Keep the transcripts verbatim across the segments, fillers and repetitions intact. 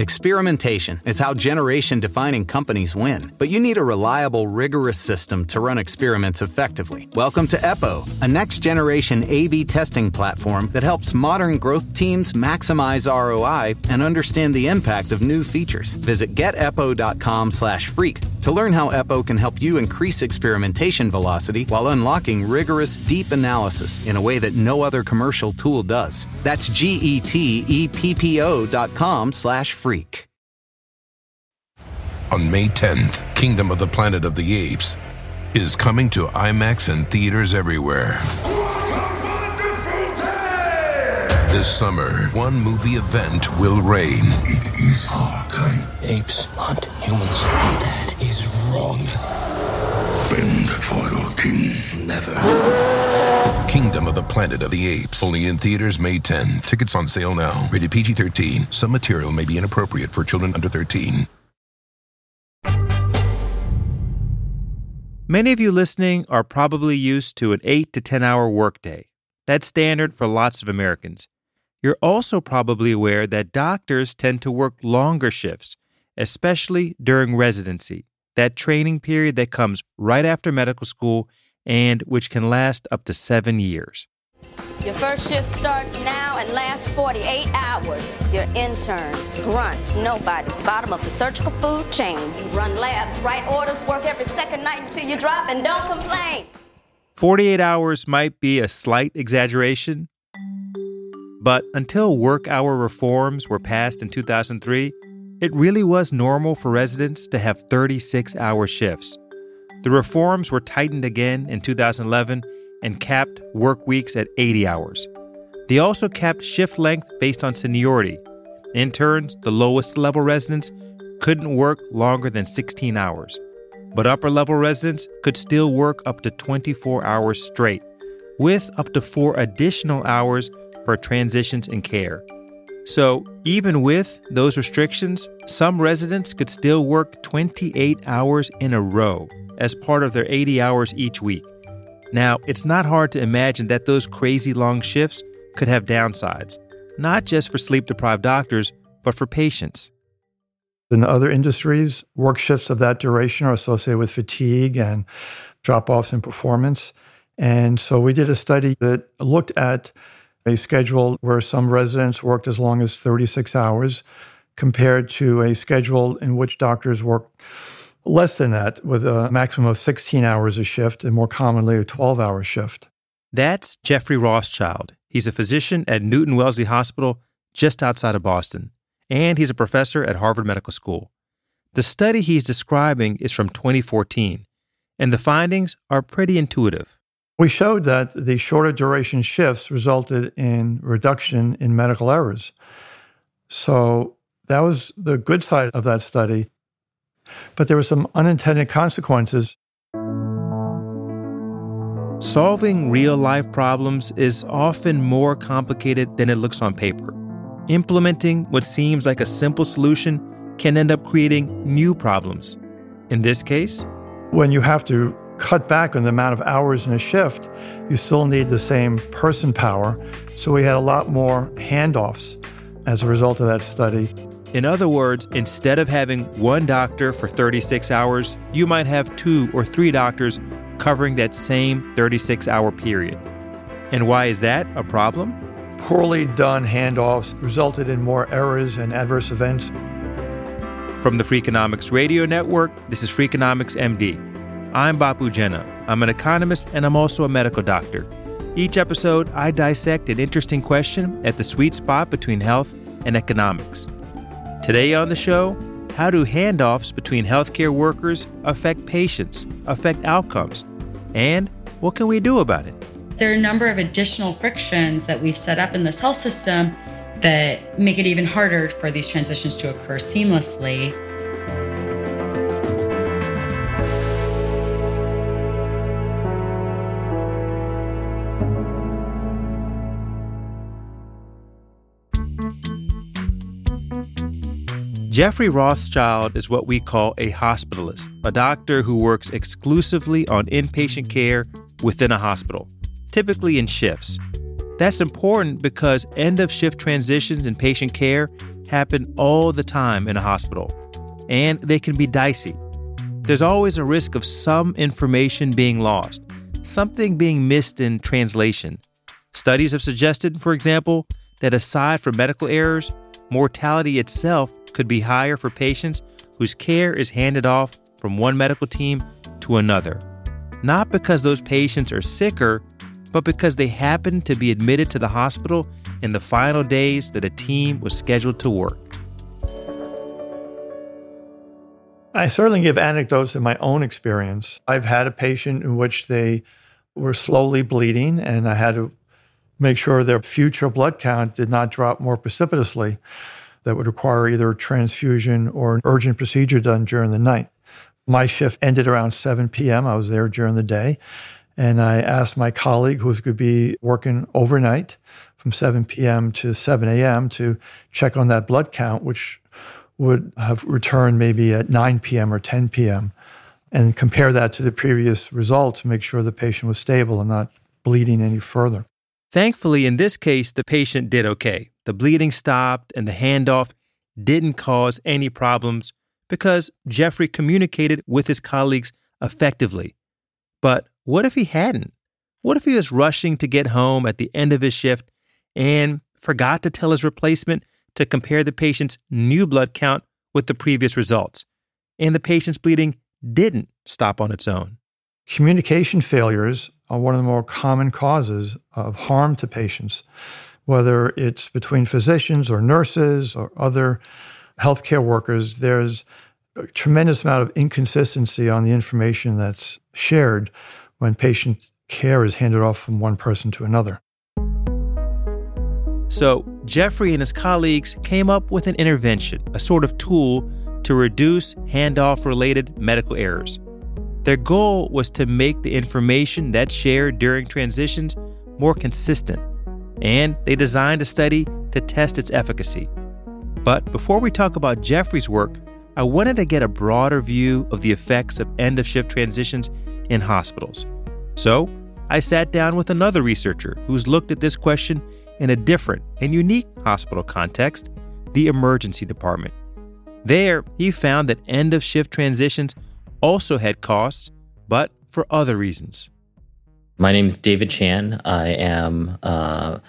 Experimentation is how generation-defining companies win, but you need a reliable, rigorous system to run experiments effectively. Welcome to EPO, a next-generation A B testing platform that helps modern growth teams maximize R O I and understand the impact of new features. Visit get epo dot com slash freak to learn how EPO can help you increase experimentation velocity while unlocking rigorous, deep analysis in a way that no other commercial tool does. That's G E T E P P O dot com slash freak. On May tenth, Kingdom of the Planet of the Apes is coming to IMAX and theaters everywhere. What a wonderful day! This summer, one movie event will reign. It is our time. Apes hunt humans. That is wrong. Bend for your king. Never. Kingdom of the Planet of the Apes. Only in theaters May tenth. Tickets on sale now. Rated P G thirteen. Some material may be inappropriate for children under thirteen. Many of you listening are probably used to an eight to ten hour workday. That's standard for lots of Americans. You're also probably aware that doctors tend to work longer shifts, especially during residency, that training period that comes right after medical school and which can last up to seven years. Your first shift starts now and lasts forty-eight hours. Your interns, grunts, nobodies, bottom of the surgical food chain. You run labs, write orders, work every second night until you drop, and don't complain. forty-eight hours might be a slight exaggeration, but until work hour reforms were passed in two thousand three, it really was normal for residents to have thirty-six hour shifts. The reforms were tightened again in two thousand eleven and capped work weeks at eighty hours. They also capped shift length based on seniority. Interns, the lowest level residents, couldn't work longer than sixteen hours. But upper level residents could still work up to twenty-four hours straight, with up to four additional hours for transitions in care. So even with those restrictions, some residents could still work twenty-eight hours in a row as part of their eighty hours each week. Now, it's not hard to imagine that those crazy long shifts could have downsides, not just for sleep-deprived doctors, but for patients. In other industries, work shifts of that duration are associated with fatigue and drop-offs in performance. And so we did a study that looked at a schedule where some residents worked as long as thirty-six hours compared to a schedule in which doctors worked less than that, with a maximum of sixteen hours a shift and more commonly a twelve hour shift. That's Jeffrey Rothschild. He's a physician at Newton Wellesley Hospital just outside of Boston, and he's a professor at Harvard Medical School. The study he's describing is from twenty fourteen, and the findings are pretty intuitive. We showed that the shorter duration shifts resulted in reduction in medical errors. So that was the good side of that study. But there were some unintended consequences. Solving real-life problems is often more complicated than it looks on paper. Implementing what seems like a simple solution can end up creating new problems. In this case, when you have to cut back on the amount of hours in a shift, you still need the same person power. So we had a lot more handoffs as a result of that study. In other words, instead of having one doctor for thirty-six hours, you might have two or three doctors covering that same thirty-six hour period. And why is that a problem? Poorly done handoffs resulted in more errors and adverse events. From the Freakonomics Radio Network, this is Freakonomics M D. I'm Bapu Jena. I'm an economist and I'm also a medical doctor. Each episode, I dissect an interesting question at the sweet spot between health and economics. Today on the show, how do handoffs between healthcare workers affect patients, affect outcomes, and what can we do about it? There are a number of additional frictions that we've set up in this health system that make it even harder for these transitions to occur seamlessly. Jeffrey Rothschild is what we call a hospitalist, a doctor who works exclusively on inpatient care within a hospital, typically in shifts. That's important because end-of-shift transitions in patient care happen all the time in a hospital, and they can be dicey. There's always a risk of some information being lost, something being missed in translation. Studies have suggested, for example, that aside from medical errors, mortality itself could be higher for patients whose care is handed off from one medical team to another. Not because those patients are sicker, but because they happen to be admitted to the hospital in the final days that a team was scheduled to work. I certainly give anecdotes in my own experience. I've had a patient in which they were slowly bleeding, and I had to make sure their future blood count did not drop more precipitously. That would require either a transfusion or an urgent procedure done during the night. My shift ended around seven p.m. I was there during the day, and I asked my colleague, who was going to be working overnight from seven p.m. to seven a.m., to check on that blood count, which would have returned maybe at nine p.m. or ten p.m., and compare that to the previous results to make sure the patient was stable and not bleeding any further. Thankfully, in this case, the patient did okay. The bleeding stopped and the handoff didn't cause any problems because Jeffrey communicated with his colleagues effectively. But what if he hadn't? What if he was rushing to get home at the end of his shift and forgot to tell his replacement to compare the patient's new blood count with the previous results, and the patient's bleeding didn't stop on its own? Communication failures are one of the more common causes of harm to patients, whether it's between physicians or nurses or other healthcare workers. There's a tremendous amount of inconsistency on the information that's shared when patient care is handed off from one person to another. So Jeffrey and his colleagues came up with an intervention, a sort of tool to reduce handoff-related medical errors. Their goal was to make the information that's shared during transitions more consistent, and they designed a study to test its efficacy. But before we talk about Jeffrey's work, I wanted to get a broader view of the effects of end-of-shift transitions in hospitals. So I sat down with another researcher who's looked at this question in a different and unique hospital context, the emergency department. There, he found that end-of-shift transitions also had costs, but for other reasons. My name is David Chan. I am a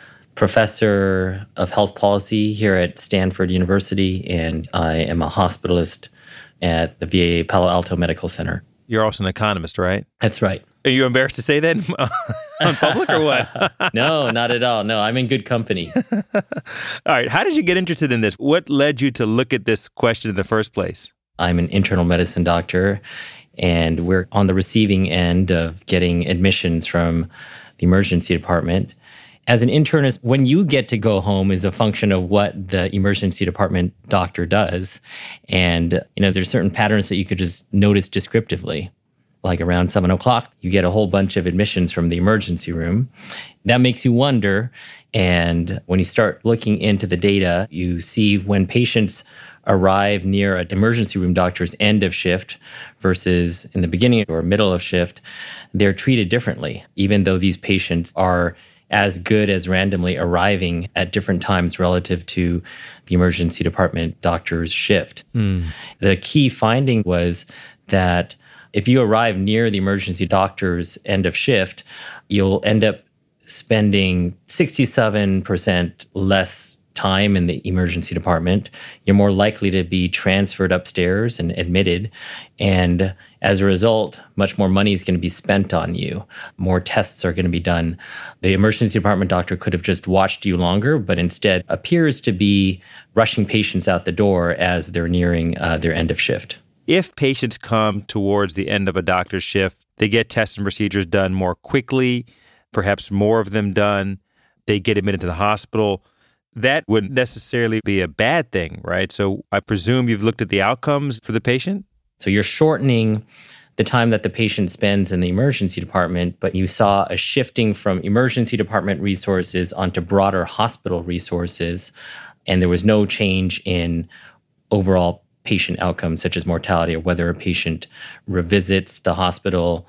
professor of health policy here at Stanford University, and I am a hospitalist at the V A Palo Alto Medical Center. You're also an economist, right? That's right. Are you embarrassed to say that on public or what? No, not at all. No, I'm in good company. All right. How did you get interested in this? What led you to look at this question in the first place? I'm an internal medicine doctor, and we're on the receiving end of getting admissions from the emergency department. As an internist, when you get to go home is a function of what the emergency department doctor does. And, you know, there's certain patterns that you could just notice descriptively. Like around seven o'clock, you get a whole bunch of admissions from the emergency room. That makes you wonder. And when you start looking into the data, you see when patients arrive near an emergency room doctor's end of shift versus in the beginning or middle of shift, they're treated differently, even though these patients are as good as randomly arriving at different times relative to the emergency department doctor's shift. Mm. The key finding was that if you arrive near the emergency doctor's end of shift, you'll end up spending sixty-seven percent less time in the emergency department. You're more likely to be transferred upstairs and admitted. And as a result, much more money is going to be spent on you. More tests are going to be done. The emergency department doctor could have just watched you longer, but instead appears to be rushing patients out the door as they're nearing uh, their end of shift. If patients come towards the end of a doctor's shift, they get tests and procedures done more quickly, perhaps more of them done, they get admitted to the hospital. That wouldn't necessarily be a bad thing, right? So I presume you've looked at the outcomes for the patient? So you're shortening the time that the patient spends in the emergency department, but you saw a shifting from emergency department resources onto broader hospital resources, and there was no change in overall patient outcomes such as mortality or whether a patient revisits the hospital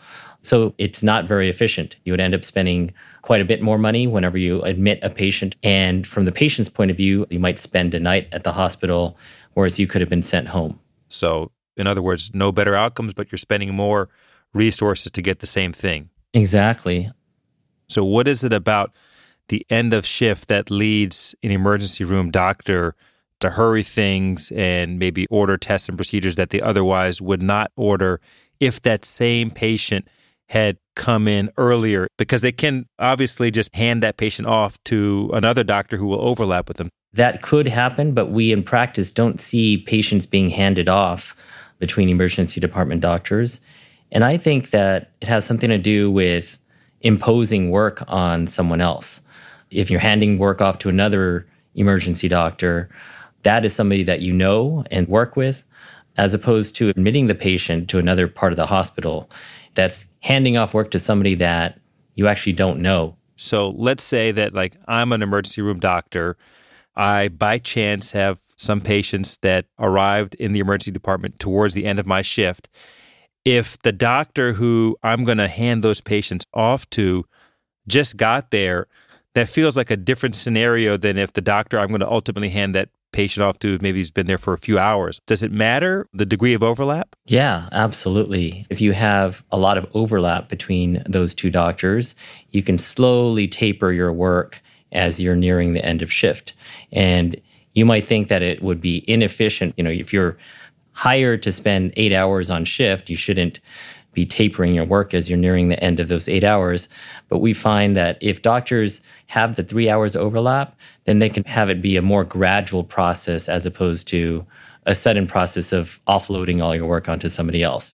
So it's not very efficient. You would end up spending quite a bit more money whenever you admit a patient. And from the patient's point of view, you might spend a night at the hospital, whereas you could have been sent home. So in other words, no better outcomes, but you're spending more resources to get the same thing. Exactly. So what is it about the end of shift that leads an emergency room doctor to hurry things and maybe order tests and procedures that they otherwise would not order if that same patient had come in earlier? Because they can obviously just hand that patient off to another doctor who will overlap with them. That could happen, but we in practice don't see patients being handed off between emergency department doctors. And I think that it has something to do with imposing work on someone else. If you're handing work off to another emergency doctor, that is somebody that you know and work with, as opposed to admitting the patient to another part of the hospital. That's handing off work to somebody that you actually don't know. So let's say that like I'm an emergency room doctor. I, by chance, have some patients that arrived in the emergency department towards the end of my shift. If the doctor who I'm going to hand those patients off to just got there, that feels like a different scenario than if the doctor I'm going to ultimately hand that patient off to, maybe he's been there for a few hours. Does it matter, the degree of overlap? Yeah, absolutely. If you have a lot of overlap between those two doctors, you can slowly taper your work as you're nearing the end of shift. And you might think that it would be inefficient. You know, if you're hired to spend eight hours on shift, you shouldn't be tapering your work as you're nearing the end of those eight hours. But we find that if doctors have the three hours overlap, then they can have it be a more gradual process as opposed to a sudden process of offloading all your work onto somebody else.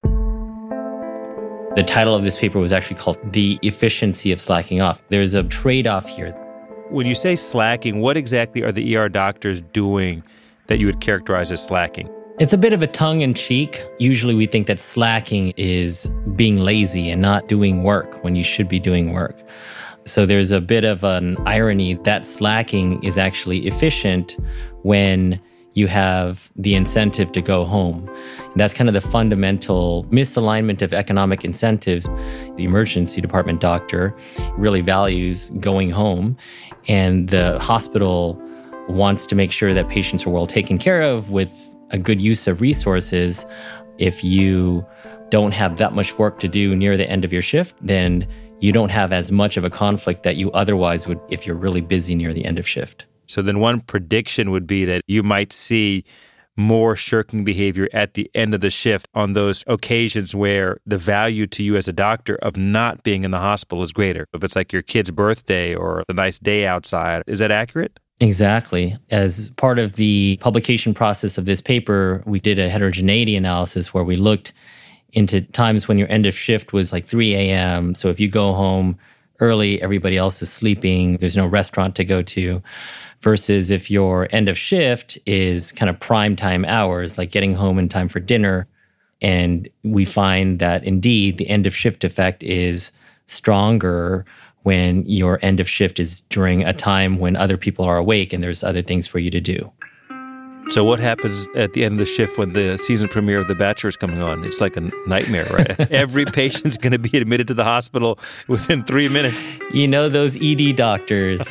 The title of this paper was actually called The Efficiency of Slacking Off. There's a trade-off here. When you say slacking, what exactly are the E R doctors doing that you would characterize as slacking? It's a bit of a tongue-in-cheek. Usually we think that slacking is being lazy and not doing work when you should be doing work. So there's a bit of an irony that slacking is actually efficient when you have the incentive to go home. And that's kind of the fundamental misalignment of economic incentives. The emergency department doctor really values going home, and the hospital wants to make sure that patients are well taken care of with a good use of resources. If you don't have that much work to do near the end of your shift, then you don't have as much of a conflict that you otherwise would if you're really busy near the end of shift. So then one prediction would be that you might see more shirking behavior at the end of the shift on those occasions where the value to you as a doctor of not being in the hospital is greater. If it's like your kid's birthday or a nice day outside, is that accurate? Exactly. As part of the publication process of this paper, we did a heterogeneity analysis where we looked into times when your end of shift was like three a.m. So if you go home early, everybody else is sleeping, there's no restaurant to go to, versus if your end of shift is kind of prime time hours, like getting home in time for dinner. And we find that indeed the end of shift effect is stronger when your end of shift is during a time when other people are awake and there's other things for you to do. So what happens at the end of the shift when the season premiere of The Bachelor is coming on? It's like a nightmare, right? Every patient's going to be admitted to the hospital within three minutes. You know those E D doctors.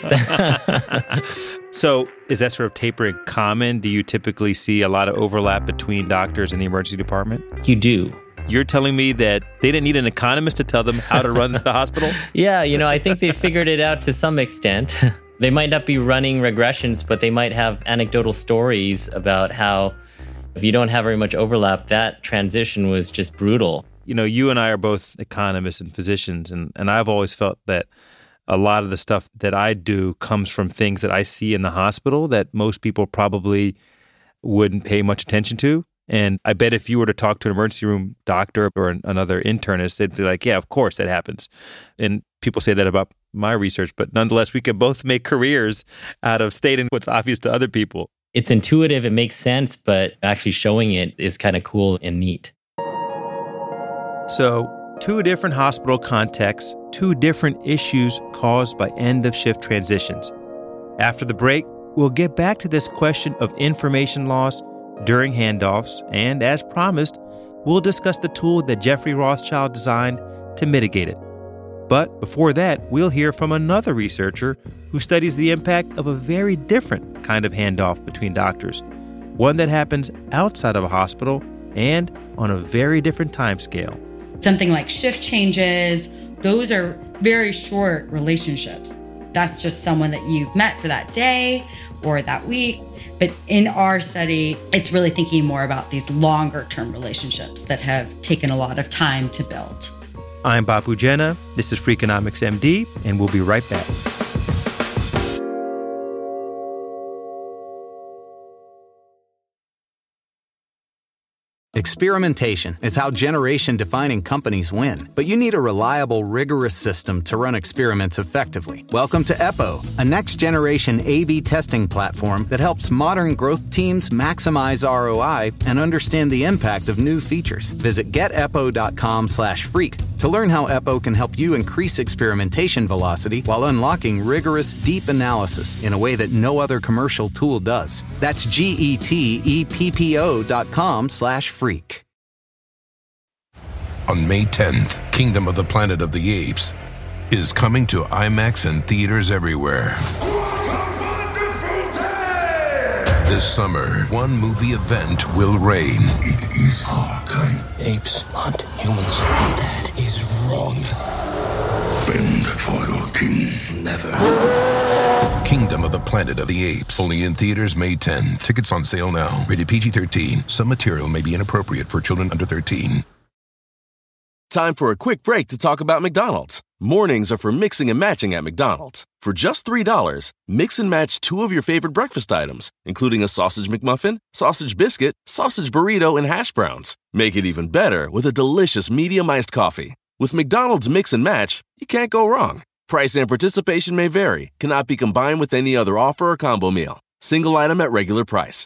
So is that sort of tapering common? Do you typically see a lot of overlap between doctors in the emergency department? You do. You're telling me that they didn't need an economist to tell them how to run the hospital? Yeah, you know, I think they figured it out to some extent. They might not be running regressions, but they might have anecdotal stories about how if you don't have very much overlap, that transition was just brutal. You know, you and I are both economists and physicians, and, and I've always felt that a lot of the stuff that I do comes from things that I see in the hospital that most people probably wouldn't pay much attention to. And I bet if you were to talk to an emergency room doctor or an, another internist, they'd be like, yeah, of course that happens. And people say that about my research, but nonetheless, we could both make careers out of stating what's obvious to other people. It's intuitive, it makes sense, but actually showing it is kind of cool and neat. So, two different hospital contexts, two different issues caused by end-of-shift transitions. After the break, we'll get back to this question of information loss during handoffs, and as promised, we'll discuss the tool that Jeffrey Rothschild designed to mitigate it. But before that, we'll hear from another researcher who studies the impact of a very different kind of handoff between doctors, one that happens outside of a hospital and on a very different time scale. Something like shift changes, those are very short relationships. That's just someone that you've met for that day or that week. But in our study, it's really thinking more about these longer term relationships that have taken a lot of time to build. I'm Bapu Jena. This is Freakonomics M D, and we'll be right back. Experimentation is how generation-defining companies win, but you need a reliable, rigorous system to run experiments effectively. Welcome to EPO, a next-generation A B testing platform that helps modern growth teams maximize R O I and understand the impact of new features. Visit get epo dot com slash freak to learn how EPO can help you increase experimentation velocity while unlocking rigorous, deep analysis in a way that no other commercial tool does. That's G E T E P P O dot com slash freak. On May tenth, Kingdom of the Planet of the Apes is coming to IMAX and theaters everywhere. This summer, one movie event will reign. It is our time. Apes hunt humans. That is wrong. Bend for your king. Never. Kingdom of the Planet of the Apes. Only in theaters May tenth. Tickets on sale now. Rated P G thirteen. Some material may be inappropriate for children under thirteen. Time for a quick break to talk about McDonald's. Mornings are for mixing and matching at McDonald's. For just three dollars, mix and match two of your favorite breakfast items, including a sausage McMuffin, sausage biscuit, sausage burrito, and hash browns. Make it even better with a delicious medium iced coffee. With McDonald's Mix and Match, you can't go wrong. Price and participation may vary. Cannot be combined with any other offer or combo meal. Single item at regular price.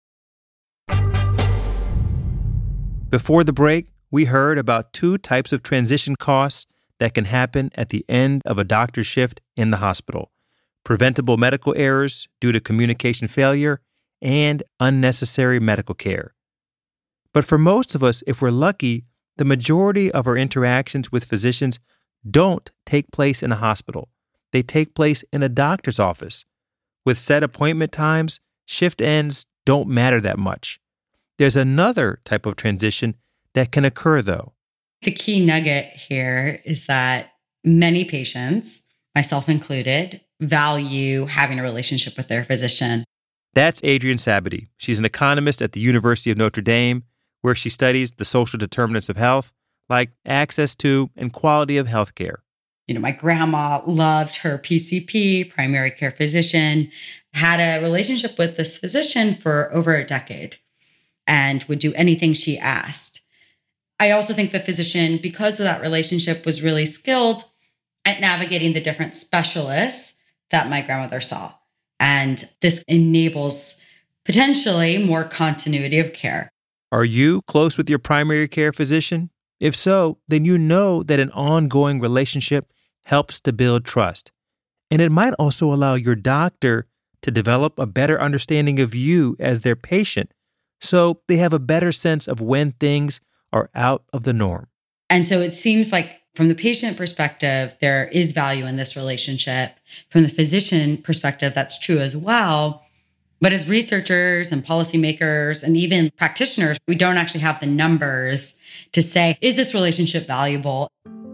Before the break, we heard about two types of transition costs that can happen at the end of a doctor's shift in the hospital: preventable medical errors due to communication failure and unnecessary medical care. But for most of us, if we're lucky, the majority of our interactions with physicians don't take place in a hospital. They take place in a doctor's office. With set appointment times, shift ends don't matter that much. There's another type of transition that can occur, though. The key nugget here is that many patients, myself included, value having a relationship with their physician. That's Adrienne Sabity. She's an economist at the University of Notre Dame, where she studies the social determinants of health, like access to and quality of healthcare. You know, my grandma loved her P C P, primary care physician, had a relationship with this physician for over a decade and would do anything she asked. I also think the physician, because of that relationship, was really skilled at navigating the different specialists that my grandmother saw. And this enables potentially more continuity of care. Are you close with your primary care physician? If so, then you know that an ongoing relationship helps to build trust. And it might also allow your doctor to develop a better understanding of you as their patient, so they have a better sense of when things are out of the norm. And so it seems like from the patient perspective, there is value in this relationship. From the physician perspective, that's true as well. But as researchers and policymakers and even practitioners, we don't actually have the numbers to say, is this relationship valuable?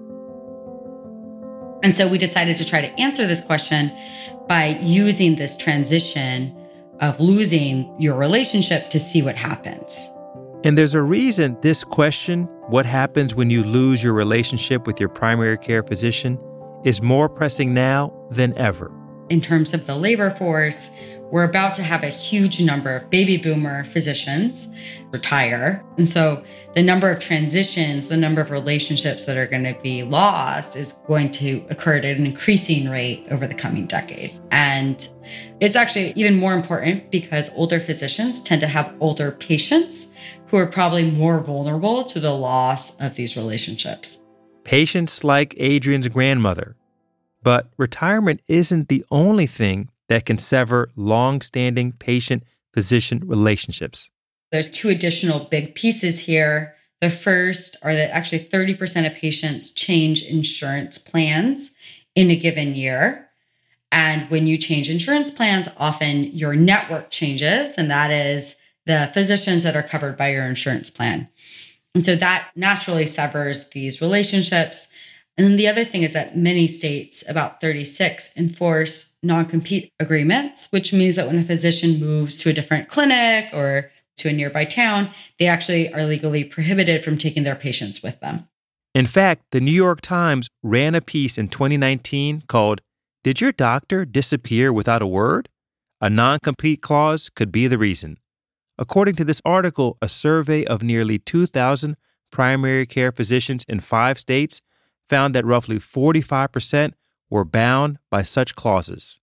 And so we decided to try to answer this question by using this transition of losing your relationship to see what happens. And there's a reason this question, what happens when you lose your relationship with your primary care physician, is more pressing now than ever. In terms of the labor force, we're about to have a huge number of baby boomer physicians retire. And so the number of transitions, the number of relationships that are going to be lost is going to occur at an increasing rate over the coming decade. And it's actually even more important because older physicians tend to have older patients who are probably more vulnerable to the loss of these relationships. Patients like Adrienne's grandmother. But retirement isn't the only thing that can sever long-standing patient-physician relationships. There's two additional big pieces here. The first are that actually thirty percent of patients change insurance plans in a given year. And when you change insurance plans, often your network changes, and that is the physicians that are covered by your insurance plan. And so that naturally severs these relationships. And then the other thing is that many states, about thirty-six, enforce non-compete agreements, which means that when a physician moves to a different clinic or to a nearby town, they actually are legally prohibited from taking their patients with them. In fact, the New York Times ran a piece in twenty nineteen called, "Did Your Doctor Disappear Without a Word? A Non-Compete Clause Could Be the Reason." According to this article, a survey of nearly two thousand primary care physicians in five states found that roughly forty-five percent were bound by such clauses.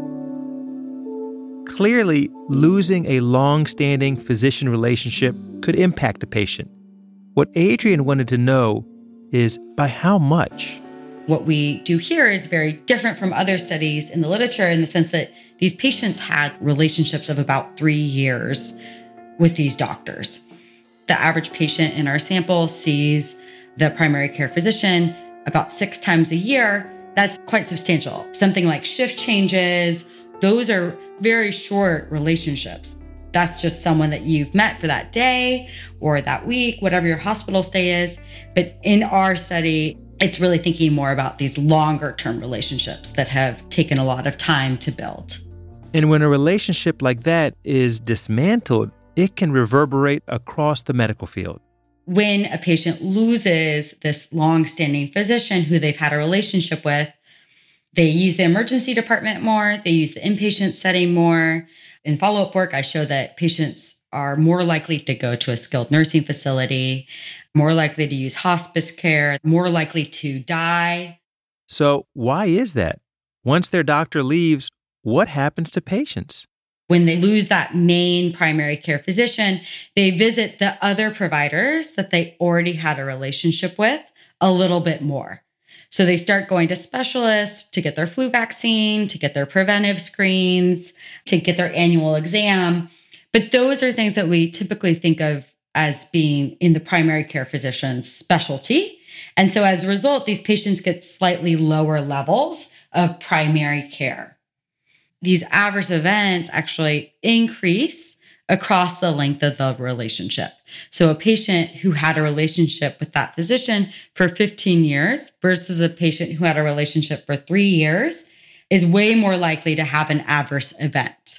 Clearly, losing a long-standing physician relationship could impact a patient. What Adrienne wanted to know is by how much? What we do here is very different from other studies in the literature in the sense that these patients had relationships of about three years with these doctors. The average patient in our sample sees the primary care physician about six times a year. That's quite substantial. Something like shift changes, those are very short relationships. That's just someone that you've met for that day or that week, whatever your hospital stay is. But in our study, it's really thinking more about these longer term relationships that have taken a lot of time to build. And when a relationship like that is dismantled, it can reverberate across the medical field. When a patient loses this long-standing physician who they've had a relationship with, they use the emergency department more, they use the inpatient setting more. In follow-up work, I show that patients are more likely to go to a skilled nursing facility, more likely to use hospice care, more likely to die. So why is that? Once their doctor leaves, what happens to patients? When they lose that main primary care physician, they visit the other providers that they already had a relationship with a little bit more. So they start going to specialists to get their flu vaccine, to get their preventive screens, to get their annual exam. But those are things that we typically think of as being in the primary care physician's specialty. And so as a result, these patients get slightly lower levels of primary care. These adverse events actually increase across the length of the relationship. So a patient who had a relationship with that physician for fifteen years versus a patient who had a relationship for three years is way more likely to have an adverse event.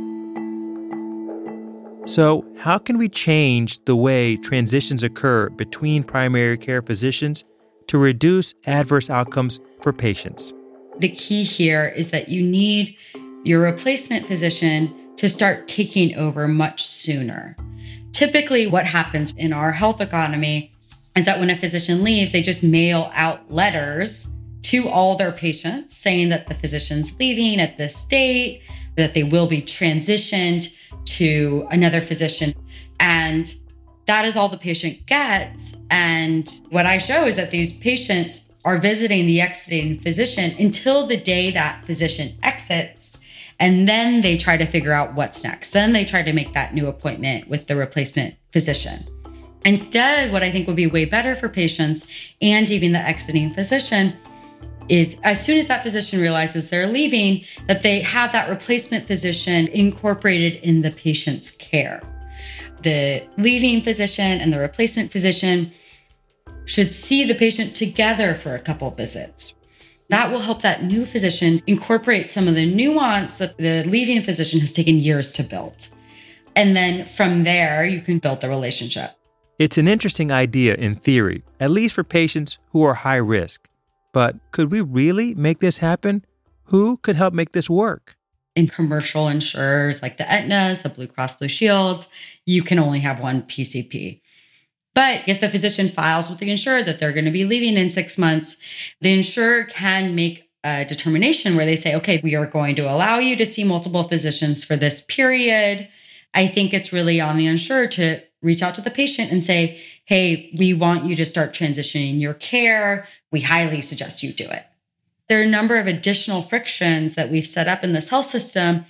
So how can we change the way transitions occur between primary care physicians to reduce adverse outcomes for patients? The key here is that you need your replacement physician to start taking over much sooner. Typically, what happens in our health economy is that when a physician leaves, they just mail out letters to all their patients saying that the physician's leaving at this date, that they will be transitioned to another physician. And that is all the patient gets. And what I show is that these patients are visiting the exiting physician until the day that physician exits. And then they try to figure out what's next. Then they try to make that new appointment with the replacement physician. Instead, what I think would be way better for patients and even the exiting physician is as soon as that physician realizes they're leaving, that they have that replacement physician incorporated in the patient's care. The leaving physician and the replacement physician should see the patient together for a couple visits. That will help that new physician incorporate some of the nuance that the leaving physician has taken years to build. And then from there, you can build the relationship. It's an interesting idea in theory, at least for patients who are high risk. But could we really make this happen? Who could help make this work? In commercial insurers like the Aetnas, the Blue Cross Blue Shields, you can only have one P C P. But if the physician files with the insurer that they're going to be leaving in six months, the insurer can make a determination where they say, okay, we are going to allow you to see multiple physicians for this period. I think it's really on the insurer to reach out to the patient and say, hey, we want you to start transitioning your care. We highly suggest you do it. There are a number of additional frictions that we've set up in this health system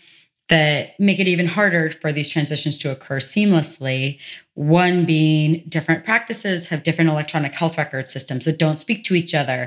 that make it even harder for these transitions to occur seamlessly. One being different practices have different electronic health record systems that don't speak to each other.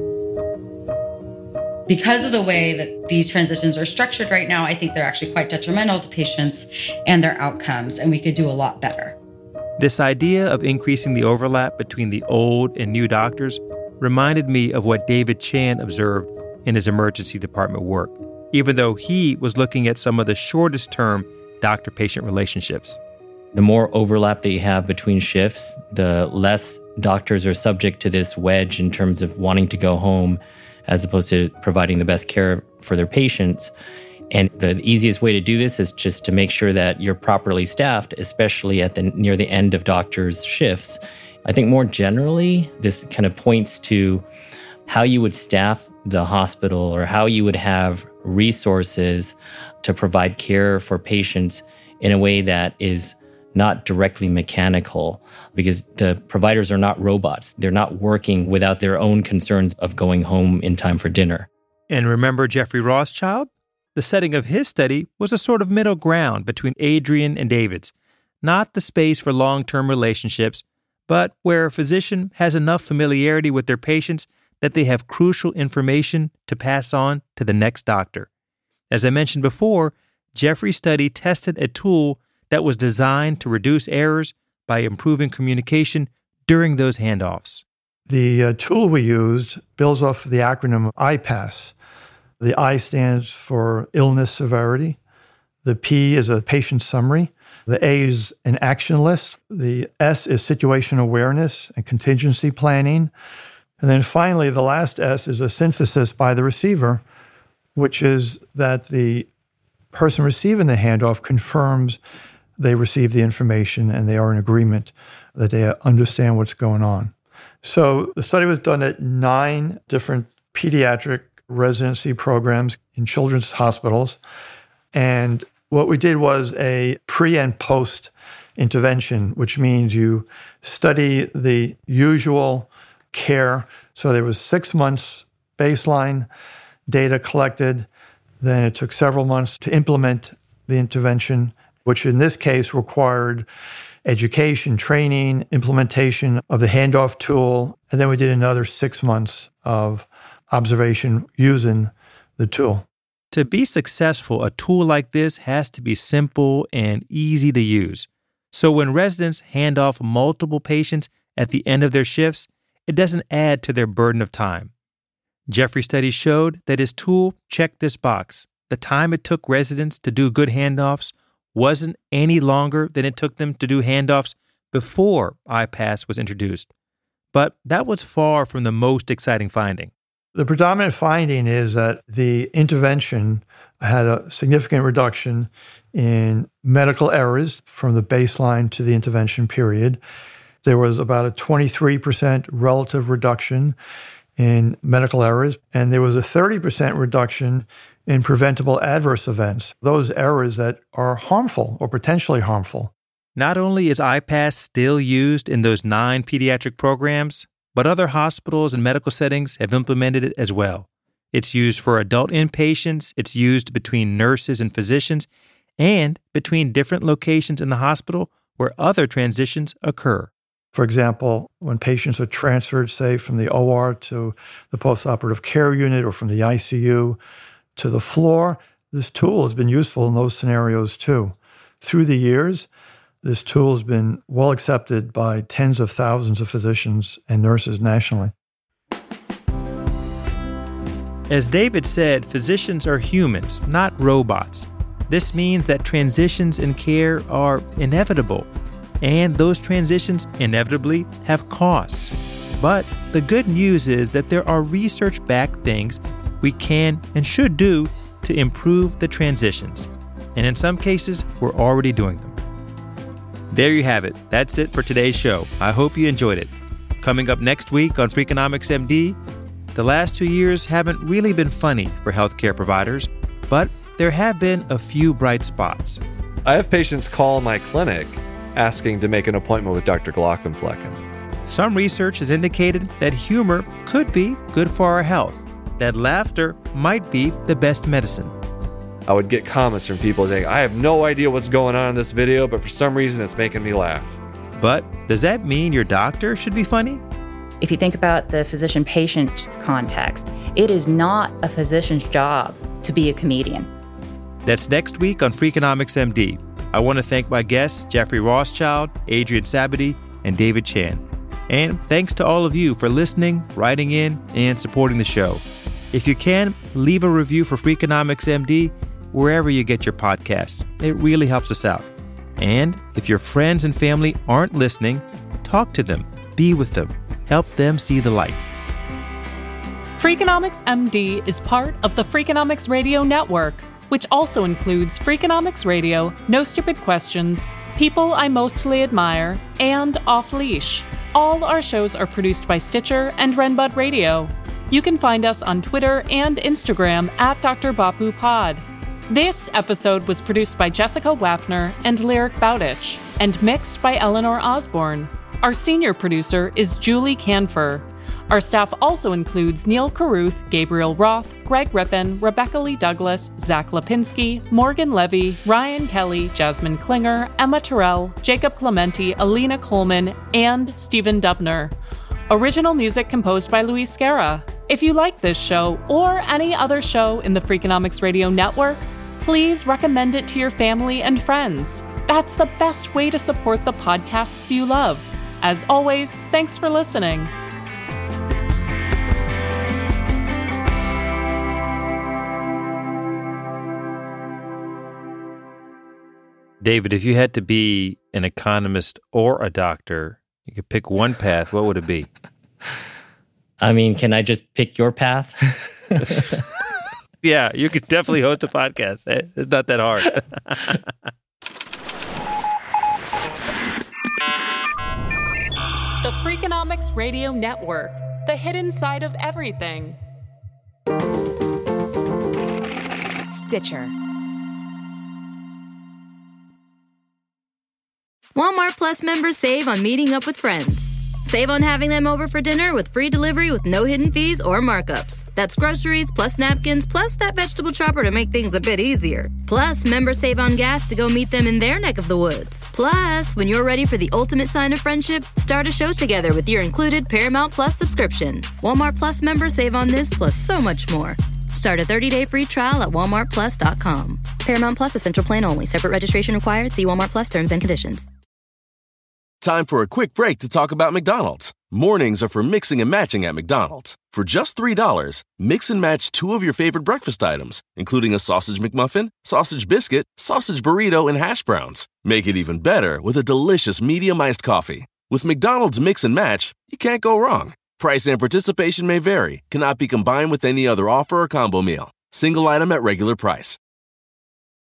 Because of the way that these transitions are structured right now, I think they're actually quite detrimental to patients and their outcomes, and we could do a lot better. This idea of increasing the overlap between the old and new doctors reminded me of what David Chan observed in his emergency department work, even though he was looking at some of the shortest-term doctor-patient relationships. The more overlap that you have between shifts, the less doctors are subject to this wedge in terms of wanting to go home as opposed to providing the best care for their patients. And the easiest way to do this is just to make sure that you're properly staffed, especially at the near the end of doctors' shifts. I think more generally, this kind of points to how you would staff the hospital or how you would have resources to provide care for patients in a way that is not directly mechanical, because the providers are not robots. They're not working without their own concerns of going home in time for dinner. And remember Jeffrey Rothschild? The setting of his study was a sort of middle ground between Adrian and David's, not the space for long-term relationships, but where a physician has enough familiarity with their patients that they have crucial information to pass on to the next doctor. As I mentioned before, Jeffrey's study tested a tool that was designed to reduce errors by improving communication during those handoffs. The uh, tool we used builds off the acronym I PASS. The I stands for illness severity. The P is a patient summary. The A is an action list. The S is situation awareness and contingency planning. And then finally, the last S is a synthesis by the receiver, which is that the person receiving the handoff confirms they receive the information and they are in agreement that they understand what's going on. So the study was done at nine different pediatric residency programs in children's hospitals. And what we did was a pre and post intervention, which means you study the usual care. So there was six months baseline data collected. Then it took several months to implement the intervention, which in this case required education, training, implementation of the handoff tool. And then we did another six months of observation using the tool. To be successful, a tool like this has to be simple and easy to use. So when residents hand off multiple patients at the end of their shifts, it doesn't add to their burden of time. Jeffrey's study showed that his tool checked this box. The time it took residents to do good handoffs wasn't any longer than it took them to do handoffs before I PASS was introduced. But that was far from the most exciting finding. The predominant finding is that the intervention had a significant reduction in medical errors from the baseline to the intervention period. There was about a twenty-three percent relative reduction in medical errors, and there was a thirty percent reduction in preventable adverse events, those errors that are harmful or potentially harmful. Not only is I PASS still used in those nine pediatric programs, but other hospitals and medical settings have implemented it as well. It's used for adult inpatients, it's used between nurses and physicians, and between different locations in the hospital where other transitions occur. For example, when patients are transferred, say, from the O R to the postoperative care unit or from the I C U to the floor, this tool has been useful in those scenarios too. Through the years, this tool has been well accepted by tens of thousands of physicians and nurses nationally. As David said, physicians are humans, not robots. This means that transitions in care are inevitable, and those transitions inevitably have costs. But the good news is that there are research-backed things we can and should do to improve the transitions. And in some cases, we're already doing them. There you have it. That's it for today's show. I hope you enjoyed it. Coming up next week on Freakonomics M D, the last two years haven't really been funny for healthcare providers, but there have been a few bright spots. I have patients call my clinic asking to make an appointment with Doctor Glockenflecken. Some research has indicated that humor could be good for our health, that laughter might be the best medicine. I would get comments from people saying, I have no idea what's going on in this video, but for some reason it's making me laugh. But does that mean your doctor should be funny? If you think about the physician-patient context, it is not a physician's job to be a comedian. That's next week on Freakonomics M D. I want to thank my guests, Jeffrey Rothschild, Adrian Sabady, and David Chan. And thanks to all of you for listening, writing in, and supporting the show. If you can, leave a review for Freakonomics M D wherever you get your podcasts. It really helps us out. And if your friends and family aren't listening, talk to them, be with them, help them see the light. Freakonomics M D is part of the Freakonomics Radio Network, which also includes Freakonomics Radio, No Stupid Questions, People I Mostly Admire, and Off Leash. All our shows are produced by Stitcher and Renbud Radio. You can find us on Twitter and Instagram at Doctor Bapu Pod. This episode was produced by Jessica Wapner and Lyric Bowditch, and mixed by Eleanor Osborne. Our senior producer is Julie Canfer. Our staff also includes Neil Carruth, Gabriel Roth, Greg Rippin, Rebecca Lee Douglas, Zach Lipinski, Morgan Levy, Ryan Kelly, Jasmine Klinger, Emma Terrell, Jacob Clementi, Alina Coleman, and Stephen Dubner. Original music composed by Luis Guerra. If you like this show or any other show in the Freakonomics Radio Network, please recommend it to your family and friends. That's the best way to support the podcasts you love. As always, thanks for listening. David, if you had to be an economist or a doctor, you could pick one path, what would it be? I mean, can I just pick your path? Yeah, you could definitely host a podcast. It's not that hard. The Freakonomics Radio Network, the hidden side of everything. Stitcher. Walmart Plus members save on meeting up with friends. Save on having them over for dinner with free delivery with no hidden fees or markups. That's groceries, plus napkins, plus that vegetable chopper to make things a bit easier. Plus, members save on gas to go meet them in their neck of the woods. Plus, when you're ready for the ultimate sign of friendship, start a show together with your included Paramount Plus subscription. Walmart Plus members save on this plus so much more. Start a thirty-day free trial at walmart plus dot com. Paramount Plus Essential Plan only. Separate registration required. See Walmart Plus terms and conditions. Time for a quick break to talk about McDonald's. Mornings are for mixing and matching at McDonald's. For just three dollars, mix and match two of your favorite breakfast items, including a sausage McMuffin, sausage biscuit, sausage burrito, and hash browns. Make it even better with a delicious medium iced coffee. With McDonald's Mix and Match, you can't go wrong. Price and participation may vary, cannot be combined with any other offer or combo meal. Single item at regular price.